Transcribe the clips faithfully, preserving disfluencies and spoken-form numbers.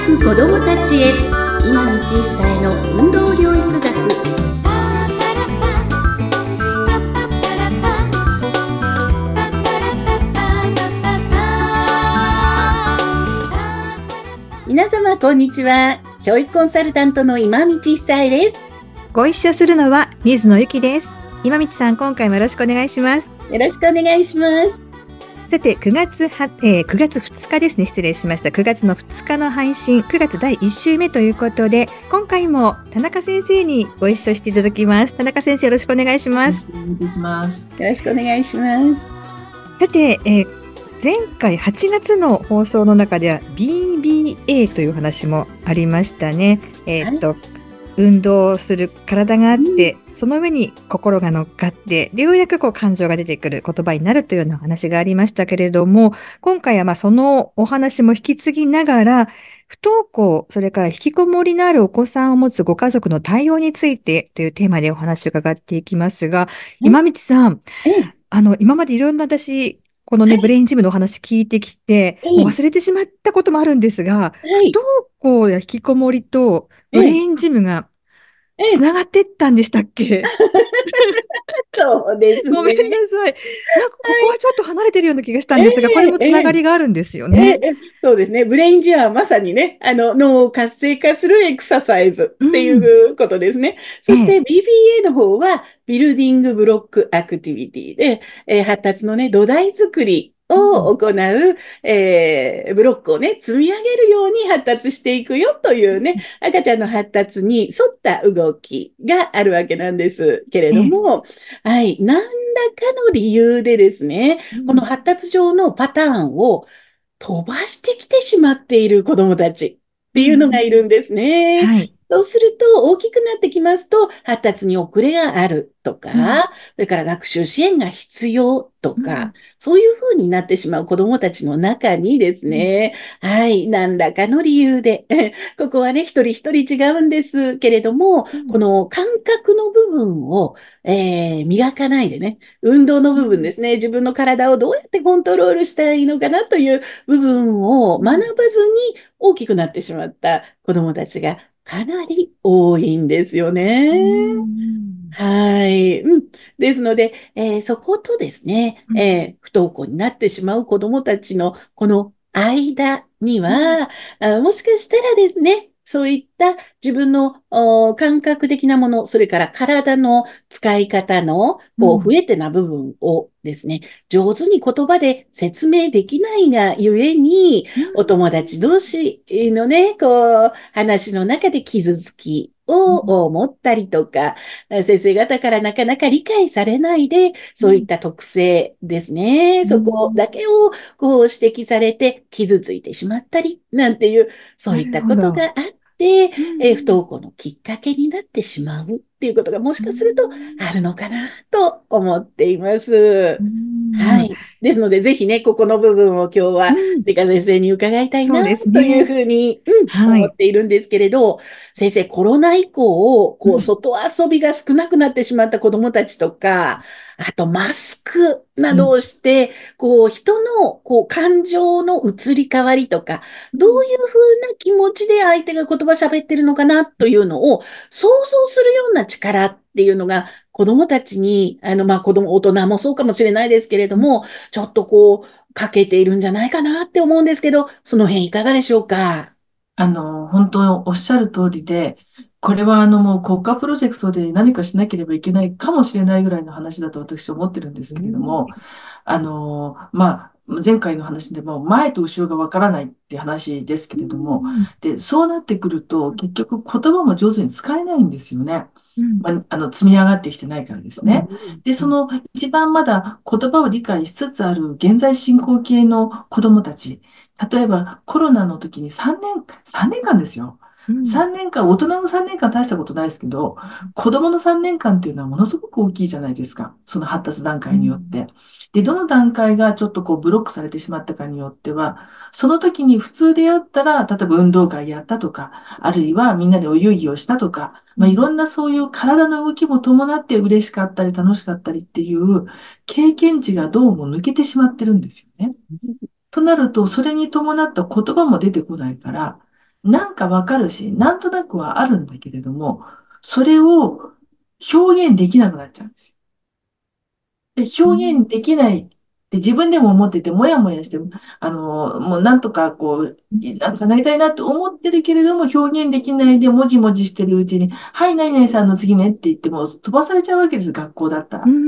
く子どもたちへ、今道一歳の運動療育学。皆様こんにちは。教育コンサルタントの今道一歳です。 ご一緒するのは水野ゆきです。今道さん、今回もよろしくお願いします。 よろしくお願いします。 さて、くがつは、えー、くがつふつかですね。失礼しました。くがつのふつかの配信、くがつだいいっ週目ということで、今回も田中先生にご一緒していただきます。田中先生、よろしくお願いします。 お願いします。 よろしくお願いします。 さて、えー、前回はちがつの放送の中では ビービーエー という話もありましたね。えー、っと、はい、運動する体があって、うん、その上に心が乗っかって、ようやくこう感情が出てくる言葉になるというような話がありましたけれども、今回はまあそのお話も引き継ぎながら、不登校、それから引きこもりのあるお子さんを持つご家族の対応についてというテーマでお話を伺っていきますが、今道さん、あの、今までいろんな私、このね、ブレインジムのお話聞いてきて、もう忘れてしまったこともあるんですが、不登校や引きこもりとブレインジムがつながってったんでしたっけ？ そうですね。 ごめんなさい。なんかここはちょっと離れてるような気がしたんですが、これもつながりがあるんですよね。 えーえー、そうですね。ブレインジムはまさにね、あの、脳を活性化するエクササイズっていうことですね。うん、そして ビービーエー の方は、ビルディングブロックアクティビティで、えー、発達のね、土台作りを行う、うん、えー、ブロックをね、積み上げるように発達していくよというね、赤ちゃんの発達に沿った動きがあるわけなんですけれども、うん、はい、何らかの理由でですね、うん、この発達上のパターンを飛ばしてきてしまっている子どもたちっていうのがいるんですね。うん、はい。そうすると、大きくなってきますと、発達に遅れがあるとか、うん、それから学習支援が必要とか、うん、そういうふうになってしまう子どもたちの中にですね、うん、はい、何らかの理由で、ここはね、一人一人違うんですけれども、うん、この感覚の部分を、えー、磨かないでね、運動の部分ですね、自分の体をどうやってコントロールしたらいいのかなという部分を学ばずに大きくなってしまった子どもたちがかなり多いんですよね。はい。うん。ですので、えー、そことですね、えー、不登校になってしまう子どもたちのこの間には、あ、もしかしたらですね、そういった自分の感覚的なもの、それから体の使い方のこう不得手な部分をですね、上手に言葉で説明できないがゆえに、お友達同士のね、こう、話の中で傷つきを持ったりとか、先生方からなかなか理解されないで、そういった特性ですね、うん、そこだけをこう指摘されて傷ついてしまったり、なんていう、そういったことがあって、うん、え不登校のきっかけになってしまうっていうことがもしかするとあるのかなと思っています。うん、はい。ですので、ぜひね、ここの部分を今日は、理科先生に伺いたいな、というふうに、うんはい、思っているんですけれど、先生、コロナ以降、こう、外遊びが少なくなってしまった子どもたちとか、あと、マスクなどをして、うん、こう、人の、こう、感情の移り変わりとか、どういうふうな気持ちで相手が言葉喋ってるのかな、というのを、想像するような力っていうのが、子供たちに、あの、まあ、子供、大人もそうかもしれないですけれども、ちょっとこう、欠けているんじゃないかなって思うんですけど、その辺いかがでしょうか？ あの、本当おっしゃる通りで、これはあのもう国家プロジェクトで何かしなければいけないかもしれないぐらいの話だと私は思ってるんですけれども、あの、まあ、前回の話でも前と後ろがわからないって話ですけれども、で、そうなってくると結局言葉も上手に使えないんですよね。まあ、あの、積み上がってきてないからですね。で、その一番まだ言葉を理解しつつある現在進行形の子供たち、例えばコロナの時にさんねん、さんねんかんですよ。さんねんかん、大人のさんねんかん大したことないですけど、子供のさんねんかんっていうのはものすごく大きいじゃないですか。その発達段階によって。で、どの段階がちょっとこうブロックされてしまったかによっては、その時に普通であったら、例えば運動会やったとか、あるいはみんなでお遊戯をしたとか、まあ、いろんなそういう体の動きも伴って嬉しかったり楽しかったりっていう経験値がどうも抜けてしまってるんですよね。となると、それに伴った言葉も出てこないから、 なんかわかるし、なんとなくはあるんだけれども、それを表現できなくなっちゃうんですよ。で、 うん、 表現できないって自分でも思ってて、もやもやして、あの、もうなんとかこう、いなんとかなりたいなって思ってるけれども、表現できないで、もじもじしてるうちに、はい、何々さんの次ねって言っても、飛ばされちゃうわけです、学校だったうん、 ら。 うん、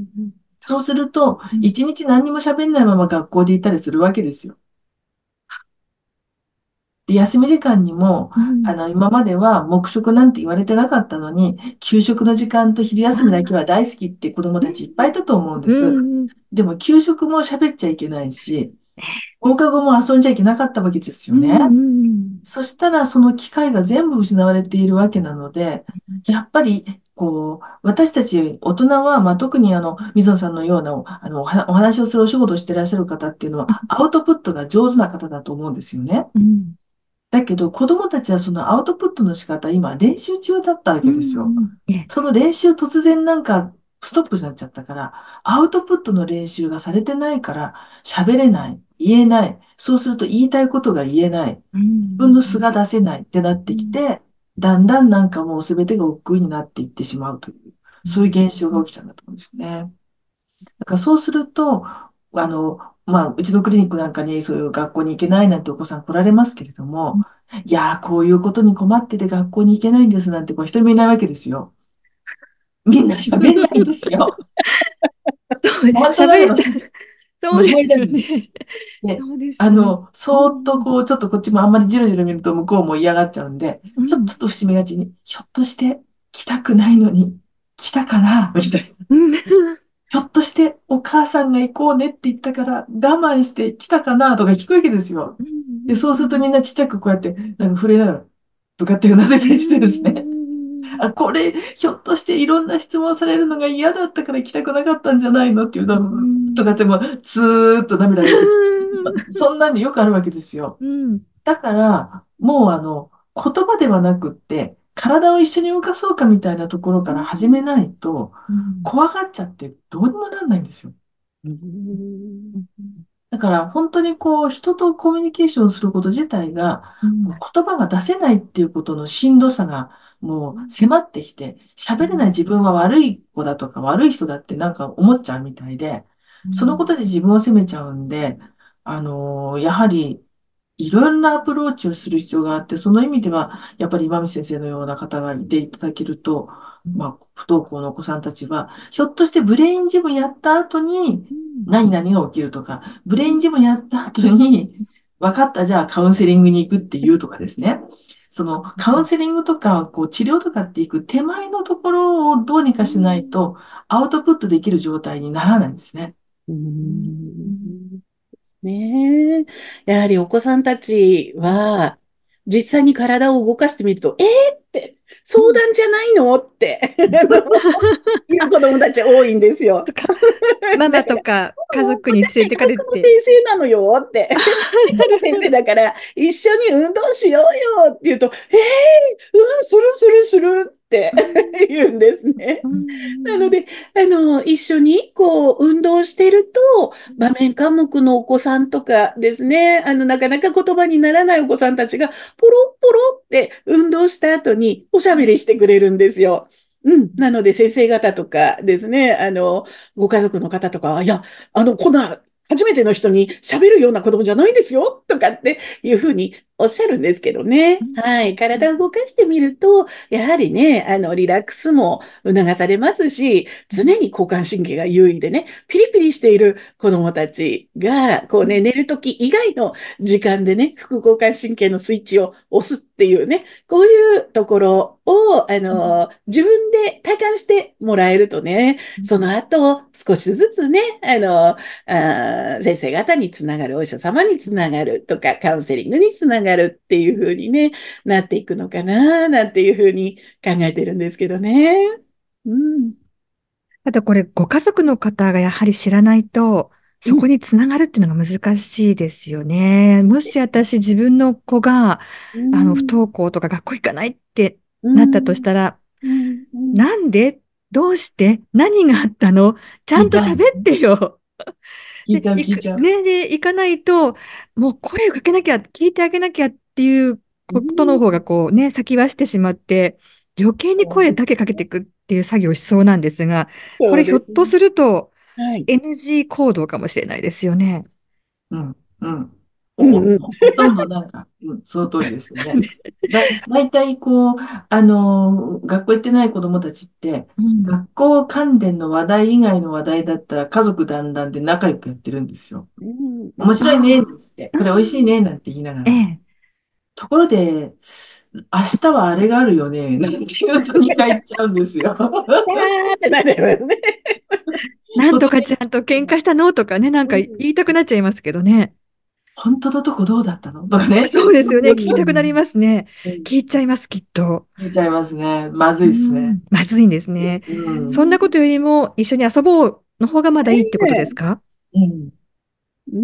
うん、 そうすると、 うん、 一日何にも喋んないまま学校でいたりするわけですよ。で、休み時間にも、 うん、 あの、今までは黙食なんて言われてなかったのに、給食の時間と昼休みだけは大好きって子供たちいっぱいいたと思うんでうす。 ん、 でも、給食も喋っちゃいけないし、放課後も遊んじゃいけなかったわけですうん、 よね。 うん、 そしたら、その機会が全部失われているわけなので、やっぱり、こう、私たち大人は、まあ、特にあの、水野さんのような、あの、おはお話をするお仕事をしていらっしゃる方っていうのは、アウトプットが上手な方だと思うんですよね。 うん、 だけど、子供たちはそのアウトプットの仕方、今、練習中だったわうけですよ。 ん、え、 その練習突然なんか、ストップになっちゃったから、アウトプットの練習がされてないから、喋れない、言えない。そうすると言いたいことが言えない。 うん、 自分の素が出せないってなってきうん、 て、だんだんなんかもう全てが億劫になっていってしまうという、そういう現象が起きちゃうんだと思うんですよね。だからそうすると、あの、まあ、うちのクリニックなんかにそういう学校に行けないなんてお子さん来られますけれども、いやー、こういうことに困ってて学校に行けないんですなんて、こう一人もいないわけですよ。みんな喋んないんですよ。 そう、 本当であれ喋、 ばし、もうそうです喋りたいんです。 よね。 で、 そうですよね。 あの、 うそーっとん、 こう、ちょっとこっちもあんまりじろじろ見ると向こうも嫌がっちゃうんで、ちょっとうん、 ちょっと伏し目がちに、ひょっとして来たくないのに来たかなみたいな。 うん、 ひょっとしてお母さんが行こうねって言ったから我慢して来たかなとか聞くわけですよ。 うで、そうするとみん、 んなちっちゃくこうやってなんか触れながらとかってうなずいうたりしてですね。 ん、 あ、これ、ひょっとしていろんな質問されるのが嫌だったから行きたくなかったんじゃないのっていううのとん、 かってもう、ずーっと涙が出てくる。そんなによくあるわけですよ。 うん、 だから、もうあの、言葉ではなくって、体を一緒に動かそうかみたいなところから始めないと、 うん、 怖がっちゃってどうにもなんないんですよ。 うん。 だから本当にこう人とコミュニケーションすること自体がうん、 こう言葉が出せないっていうことのしんどさがもう迫ってきて喋れない自分は悪い子だとか悪い人だってなんか思っちゃうみたいでそのことで自分を責めちゃうんであのやはりいろんなアプローチをする必要があって、その意味では、やっぱり今見先生のような方がいていただけると、まあ、不登校のお子さんたちは、ひょっとしてブレインジムやった後に、何々が起きるとか、ブレインジムやった後に、分かった、じゃあカウンセリングに行くっていうとかですね。そのカウンセリングとか、こう治療とかっていく手前のところをどうにかしないと、アウトプットできる状態にならないんですね。 うん。ねえ。やはりお子さんたちは、実際に体を動かしてみると、えーって、相談じゃないのって、あの、いう子供たち多いんですよ。 とか、ママとか家族に連れてか私体育の先れて、 生なのよって。体育の先生だから一緒に運動しようよって言うと、えー、うん、するするするってうん、 言うんですね。 うん、 なので、あの、一緒にこう運動してると、場面科目のお子さんとかですね、あの、なかなか言葉にならないお子さんたちが、ポロポロって運動した後におしゃべりしてくれるんですよ。うん。なので、先生方とかですね、あの、ご家族の方とか、いや、あの、こんな、初めての人に喋るような子供じゃないですよとかっていうふうにおっしゃるんですけどね。はい。体を動かしてみると、やはりね、あの、リラックスも促されますし、常に交感神経が優位でね、ピリピリしている子供たちが、こうね、寝るとき以外の時間でね、副交感神経のスイッチを押すっていうね、こういうところを、あの、自分で体感してもらえるとね、その後、少しずつね、あの、あ先生方につながる、お医者様につながるとか、カウンセリングにつながるっていう風にね、なっていくのかな、なんていう風に考えてるんですけどね。うん。 あとこれ、ご家族の方がやはり知らないと、 うん。 そこにつながるっていうのが難しいですよね。もし私自分の子が、 うあの、不ん。 登校とか学校行かないってうなったとしん。 たら、 うん。うん。 なんでどうして何があったのちゃ聞いんと喋っちゃうんですね。 てよ。で、 聞いちゃう、 行く、 聞いちゃう。 ね、で、行かないと、もう声をかけなきゃ、聞いてあげなきゃっていうことの方がこうね、先走ってしまって、余計に声だけかけていくっていう作業をしそうなんですが、これひょそうですね。 っとするとはい。 エヌジー 行動かもしれないですよね。 うん、うん。お、おうんうん。 ほとんどなんか、うん、その通りですよね。だ、大体こう、あの、学校行ってない子供たちって、 うん。 学校関連の話題以外の話題だったら家族団らんで仲良くやってるんですよ。 うんうん。 面白いね、なんつって、 あこれ美味しいね、 あ、 なんて言いながら。 ええ。 ところで、明日はあれがあるよね、なんて言うとにかい言っちゃうんですよ。 あーってなりますね。 なんと突然、 かちゃんと喧嘩したのとかね、なんか言うん。 いたくなっちゃいますけどね。 本当のとこどうだったのとかね。 そうですよね。聞きたくなりうんますね。 うん聞いちゃいます、きっと。 言っちゃいますね。まずういですね。 ん。まずいんですね。 うん。 そんなことよりも一緒に遊ぼうの方がまだいいってことですねか？ うん。 うん。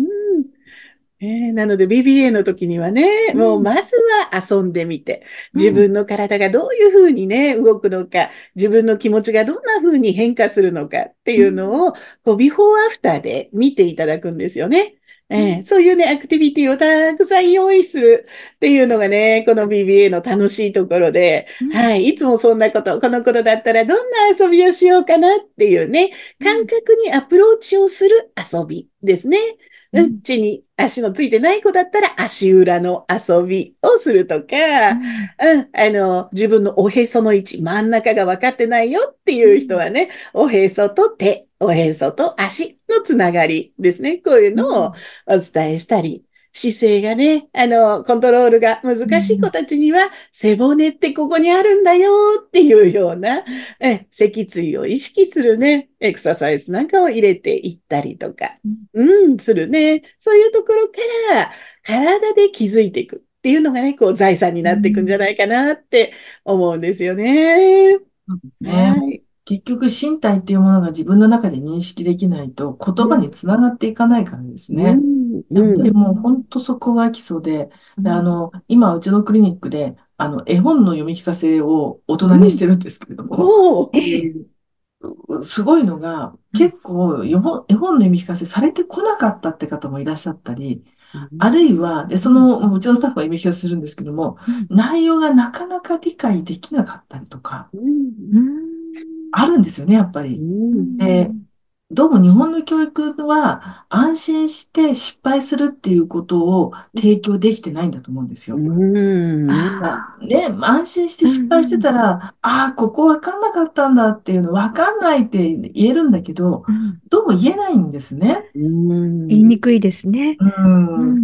えーなので ビービーエー の時にはね、 うん。 もうまずは遊んでみて、 うん。 自分の体がどういうふうにね、動くのか、自分の気持ちがどんなふうに変化するのかっていううん。 のを、こう、ビフォーアフターで見ていただくんですよね。 うん。 えーそういうね、アクティビティをたくさん用意するっていうのがね、この ビービーエー の楽しいところで、 うん。 はい、いつもそんなこと、この頃だったらどんな遊びをしようかなっていうね、感うん。 覚にアプローチをする遊びですね。うん、 うん。 地に足のついてない子だったら足裏の遊びをするとか、 うん。 うん、あの、自分のおへその位置、真ん中が分かってないよっていう人うん。 はね、おへそと手、おへそと足のつながりですね。こういうのをうん。 お伝えしたり、姿勢がね、あの、コントロールが難しい子たちには、背骨ってここにあるんだよっていうような、え、脊椎を意識するね、エクササイズなんかを入れていったりとか、 うん。 うん、するね。そういうところから体で気づいていくっていうのがね、こう財産にうなっていくんじゃん。 ないかなって思うんですよね。 そうですね。 はい。 結局、身体っていうものが自分の中で認識できないと言葉うん、 につながっていかないからですうね。 ん、 やっうん、 ぱりもう本当そこが基礎で、で、あうん。 の、今、うちのクリニックで、あの、絵本の読み聞かせを大人うん。 にしてるんですけれども、 おー。 ええ。 すごいのが、 うん。 結構絵本、絵本の読み聞かせされてこなかったって方もいらっしゃったり、 うん、 あるいは、で、 うん。 その、うちのスタッフが読み聞かせするんですけども、 うん。 内容がなかなか理解できなかったりとか、 うん、 うん。 あるんですよね、やっぱうり。 ん、 で、 ん。 どうも日本の教育は安心して失敗するっていうことを提供できてないんだと思うんですうよ。 ん、 だああ。 で、安心してう失敗してん。 たら、ああ、ここわかんなかったんだっていうの、わかんないって言えるんだけど、 うん。 どうも言えないんですね。 うん、 言いにくいですね。 うん。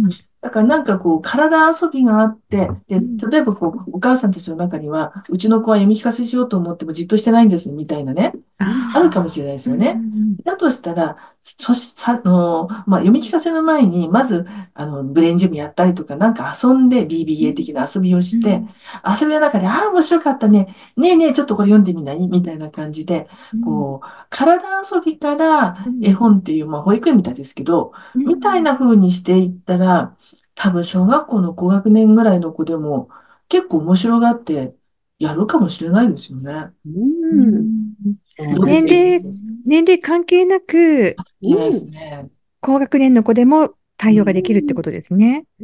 うん。 だからなんかこう、体遊びがあって、で、 うん。 例えばこう、お母さんたちの中には、うちの子は読み聞かせしようと思ってもじっとしてないんです、みたいなね。あるかもああ。 しれないですうん。うよね。 ん。 だとしたら、そし、さ、あの、まあ、読み聞かせの前に、まず、あの、ブレインジムやったりとか、なんか遊んでうビービーエー 的ん。 な遊びをして、 うん。 遊びの中で、ああ、面白かったね。ねえねえ、ちょっとこれ読んでみないみたいな感じで、 うん。 こう、体遊びから絵うん。 本っていう、まあ、保育園みたいですけど、 うみたいん。 な風にしていったら、多分、小学校の高学年ぐらいの子でも、結構面白がってやるかもしれないですよね。 ううん、 ん。 そうですね。 どうですか？ 年齢、年齢関係なく、 いけないですうん、 ね。 高学年の子でもう対応ができるってん。 ことですね。 うん。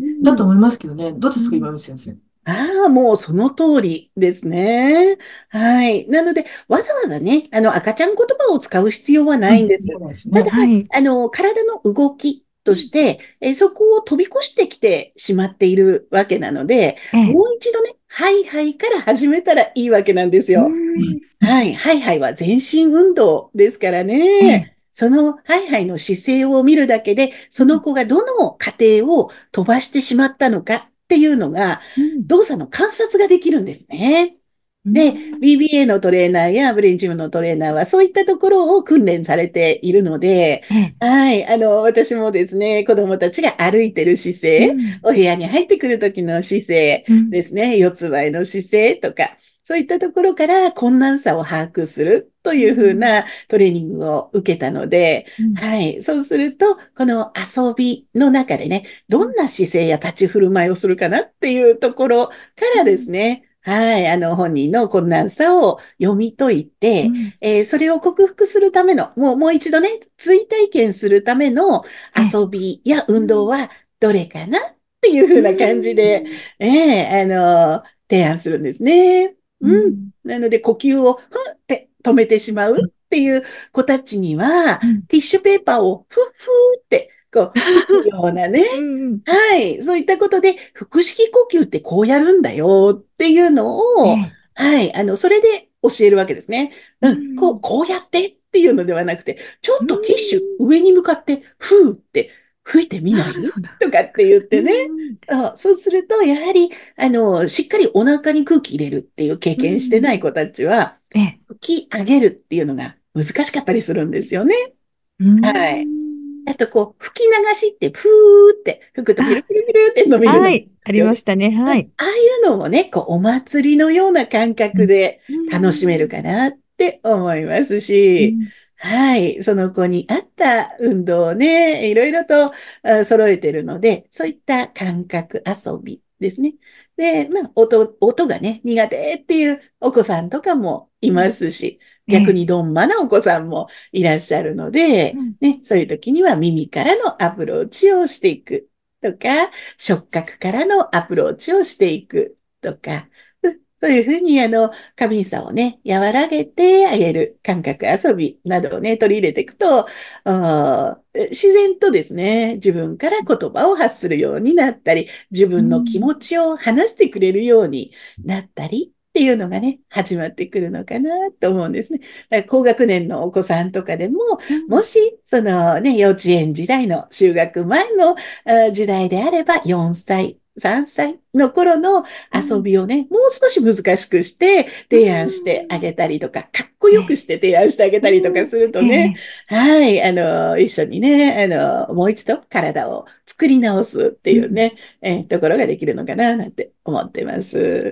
だと思いますけどね。どうですか、 うん。 今見先生。 ああ、もうその通りですね。はい。なので、わざわざね、あの、赤ちゃん言葉を使う必要はなうん、 いんです。 そうですただ、 ね。 はい。 あの、体の動きうん。 として、え、そこを飛び越してきてしまっているわけなので、 ええ。 もう一度ね、はいはいから始めたらいいわけなんですうよ。 ん。 はい、はいはいは全身運動ですからね。 ええ。 そのはいはいの姿勢を見るだけで、そのうん。 子がどの過程を飛ばしてしまったのかっていうのが、 うん。 動作の観察ができるんですね。 うで、 ん。 ビービーエー のトレーナーやブレインジムのトレーナーはそういったところを訓練されているので、 ええ。 はい、あの、私もですね、子供たちが歩いてる姿勢、 うん。 お部屋に入ってくる時の姿勢うん。 ですね、四つ倍の姿勢とか、そういったところから困難さを把握するとういうふうん。 なトレーニングを受けたので、 うん。 はい、そうすると、この遊びの中でね、どんな姿勢や立ち振る舞いをするかなっていうところからですね、はい、あの、本人の困難さを読み解いて、 うん。 えーそれを克服するための、もう、もう一度ね、追体験するためのええ。 遊びや運動うん。 はどれかなっっていうう風な感じで、 ん。 ええあの、提案するんですね。うん。 うん。 なので、呼吸をふんって止めてしまうっていう子たちには、 うん。 ティッシュペーパーをふっふーって、こう、吹くようなね。 うん。うん。 はい。そういったことで、腹式呼吸ってこうやるんだよっていうのを、 ええ。 はい。あの、それで教えるわけですね。 ううん。こう、 ん。 こうやってっていうのではなくて、ちょうっとティッシュん。 上に向かって、ふーって吹いてみないなるほど。 とかって言っうてね。 ん。 あそうすると、やはり、あの、しっかりお腹に空気入れるっていう経う験してなん。 い子たちは、 ええ。 吹き上げるっていうのが難しかったりするんですよね。 うはい。 ん。 あと、こう、吹き流しって、ふーって吹くとピあ、 ルピルピルって伸びるのではい。ありすよね。 ましたね。 うん、 はい。 ああいうのもね、こう、お祭りのような感うん。 覚でう楽しめるん。 かなって思いますし、 うん。 はい、その子に合った運動をね、いろいろとあ揃えてるので、そういった感覚遊びですね。で、まあ、音、音がね、苦手っていうお子さんとかもいまうん。 すし、 ええ。 逆にどんまなお子さんもいらっしゃるので、 うん。 ね、そういう時には耳からのアプローチをしていくとか、触覚からのアプローチをしていくとか、うそういうふうに、あの、過敏さをね、和らげてあげる感覚遊びなどをね、取り入れていくと、あー自然とですね、自分から言葉を発するようになったり、自う分の気ん。 持ちを話してくれるようになったりっていうのがね、始まってくるのかなと思うんですね。だから高学年のお子さんとかでも、 うん。 もし、そのね、幼稚園時代の就学前のあ時代であれば、よんさい、さんさいの頃のうん。 遊びをね、もう少し難しくしてう提案してあん。 げたりとか、かっこよくええ。 して提案してあげたりとかうん。 するとね、 ええ。 はい、あの、一緒にね、あの、もう一度体を作り直すってうん。 いうね、えーところができるのかな、なんて思ってます。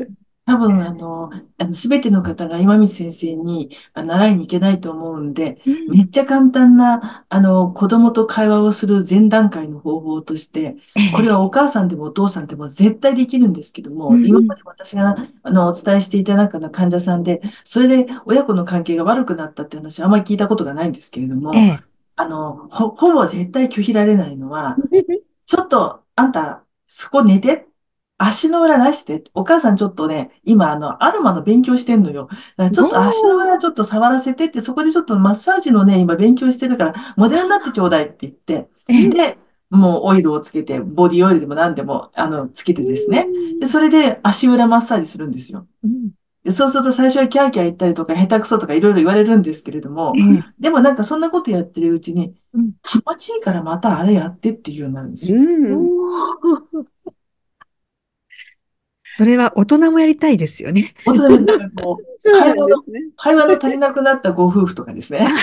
多分、あの、あの、すべての方が今道先生にあ習いに行けないと思うんで、 うん。 めっちゃ簡単な、あの、子供と会話をする前段階の方法として、 ええ。 これはお母さんでもお父さんでも絶対できるんですけども、今まうん。 で私が、あの、お伝えしていた中の患者さんで、それで親子の関係が悪くなったって話、あんまり聞いたことがないんですけれども、 ええ。 あの、ほ、ほぼ絶対拒否られないのは、ちょっと、あんた、そこ寝て。足の裏出して。お母さんちょっとね、今、あの、アロマの勉強してんのよ。だからちょっと足の裏おー。 ちょっと触らせてって、そこでちょっとマッサージのね、今勉強してるから、モデルになってちょうだいって言って、 ええ。 で、もうオイルをつけて、ボディオイルでも何でも、あの、つけうてですね。で、 ん。 それで足裏マッサージするんですよ。 うん。 で、そうすると最初はキャーキャー言ったりとか、下手くそとかいろいろ言われるんですけれども、 ええ。 でもなんかそんなことやってるうちに、 うん。 気持ちいいからまたあれやってっていうようになるんですよ。 うん。 おー。それは大人もやりたいですよね。 大人で、だからこう、 そうな会話の、 んですね。 会話の足りなくなったご夫婦とかですね。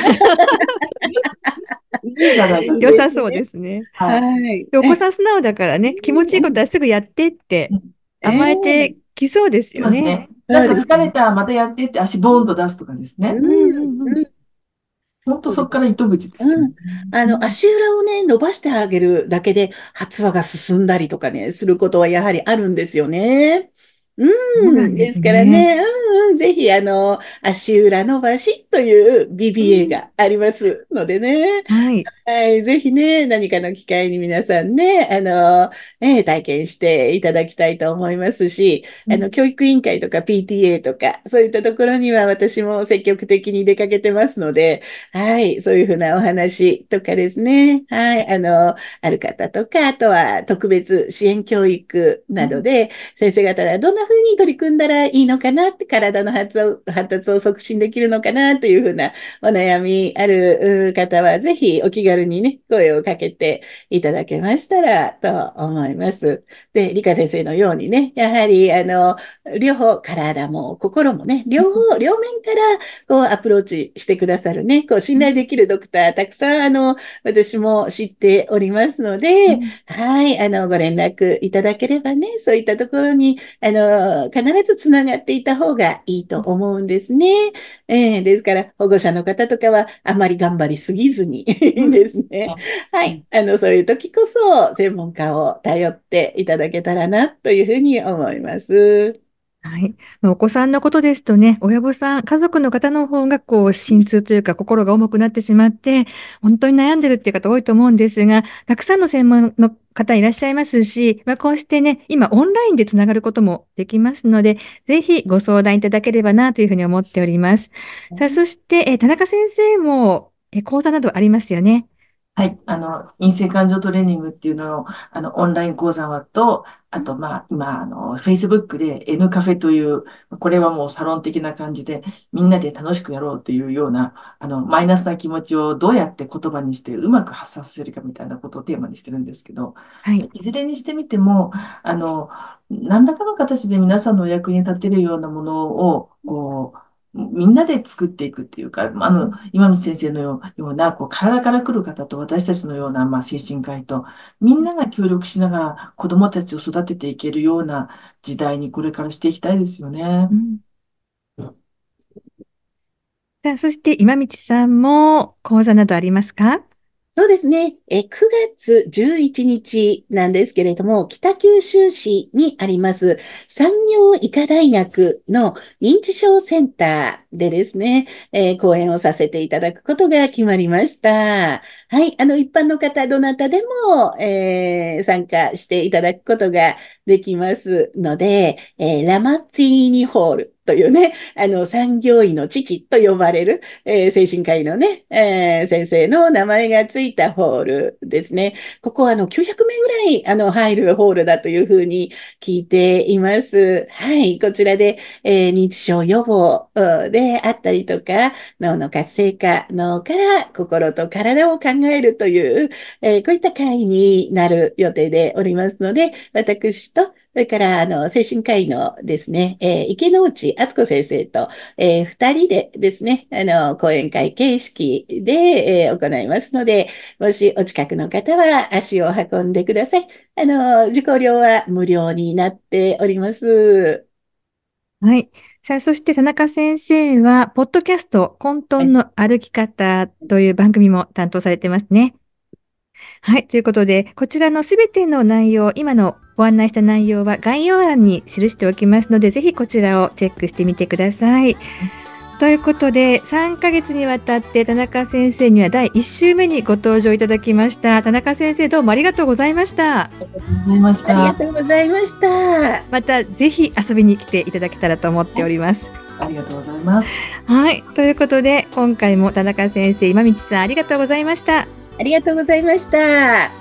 いいんじゃないかいいと。 良さそうですね。 ですね。 はい。 はい。 で、お子え、 さん素直だからね、気持ちいいことはすぐやってってうん甘えええてきそうですよね。 いますね。なんかそうですね。 疲れた、またやってって足ボーンと出すとかですね。 うん、 うんうんうん。 うん、 ほんとそうです。 そこから糸口ですよね。 うん。あの、 うん。 足裏をね、伸ばしてあげるだけで発話が進んだりとかね、することはやはりあるんですよね。 そうなんうん。 ですですからね。 ね、うんうん、ぜひ、あの、足裏伸ばしといううビービーエーん。 がありますのでね。 はい。 はい、ぜひね、何かの機会に皆さんね、あの、えー体験していただきたいと思いますし、 うん。 あの、教育委員会とか ピーティーエー とか、そういったところには私も積極的に出かけてますので、はい、そういうふうなお話とかですね、はい、あの、ある方とか、あとは特別支援教育うん。 などで、先生方がどんなふうに取り組んだらいいのかなって、体の発を発達を促進できるのかなというふうなお悩みあるう方は、ぜひお気軽にね、声をかけていただけましたらと思います。で、理科先生のようにね、やはり、あの、両方、体も心もね、両方、両面から、こう、アプローチしてくださるね、こう、信頼できるドクター、たくさん、あの、私も知っておりますので、 うん。 はい、あの、ご連絡いただければね、そういったところに、あの、必ずつながっていた方がいいと思うんですね。えーですから、保護者の方とかは、あまり頑張りすぎずにうん。 ですね。 ね。 はい。 うん。 あの、そういう時こそ、専門家を頼っていただけたらな、というふうに思います。 はい。まあお子さんのことですとね、親御さん、家族の方の方がこう、心痛というか心が重くなってしまって、本当に悩んでるっていう方多いと思うんですが、たくさんの専門の方いらっしゃいますし、まあ、こうしてね、今オンラインでつながることもできますので、ぜひご相談いただければなというふうに思っております。さあ、そして、えー田中先生も、えー講座などありますよね。 はい。あの、陰性感情トレーニングっていうのを、あの、オンライン講座と、あと、まあ、今、あの、Facebook で N カフェという、これはもうサロン的な感じで、みんなで楽しくやろうというような、あの、マイナスな気持ちをどうやって言葉にしてうまく発散させるかみたいなことをテーマにしてるんですけど、 はい。 いずれにしてみても、あの、何らかの形で皆さんのお役に立てるようなものを、こう、みんなで作っていくっていうか、あの、今道先生のような、こう、体から来る方と私たちのような、まあ、精神科医と、みんなが協力しながら子供たちを育てていけるような時代にこれからしていきたいですよね。 うん。さあ、そして今道さんも講座などありますか？ そうですね。え、くがつじゅういちにちなんですけれども、北九州市にあります産業医科大学の認知症センターでですね、えー講演をさせていただくことが決まりました。はい。あの、一般の方、どなたでも、えー参加していただくことができますので、えーラマツィーニホールというね、あの、産業医の父と呼ばれる、えー精神科医のね、えー先生の名前がついたホールですね。ここはあのきゅうひゃくめいぐらいあの入るホールだというふうに聞いています。はい。こちらで、えー認知症予防うんであったりとか、脳の活性化、脳から心と体を考えるという、えーこういった会になる予定でおりますので、私とそれから、あの、精神科医のですね、えー池之内敦子先生と、えー二人でですね、あの、講演会形式で、えー行いますので、もしお近くの方は足を運んでください。あの、受講料は無料になっております。 はい。さあ、そして田中先生は、ポッドキャスト、混沌はい。 の歩き方という番組も担当されてますね。はい。ということで、こちらのすべての内容、今のご案内した内容は概要欄に記しておきますので、ぜひこちらをチェックしてみてください。ということで、さんかげつにわたって田中先生にはだいいっ週目にご登場いただきました。田中先生、どうもありがとうございました。 思いましありがた。 とうございました。 またぜひ遊びに来ていただけたらと思っております。 ありがとうございます。 はい。ということで、今回も田中先生、今道さんありがとうございました。 ありがとうございました。